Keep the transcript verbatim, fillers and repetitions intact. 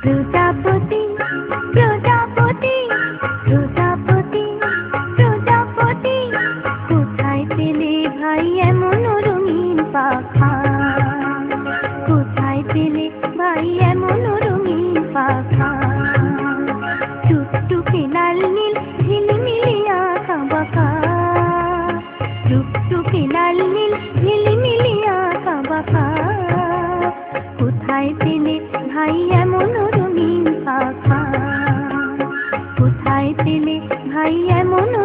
প্রজাপতি প্রজাপতি প্রজাপতি প্রজাপতি কোথায় পেলে ভাই এমন রঙিন পাখা কোথায় পেলে ভাই এমন রঙিন পাখা টুকটুকে লাল নীল ঝিলিমিলি আঁকা বাঁকা টুকটুকে লাল নীল ঝিলিমিলি আঁকা বাঁকা কোথায় পেলে ভাই এমন রঙিন পাখা কোথায় পেলে ভাই এমন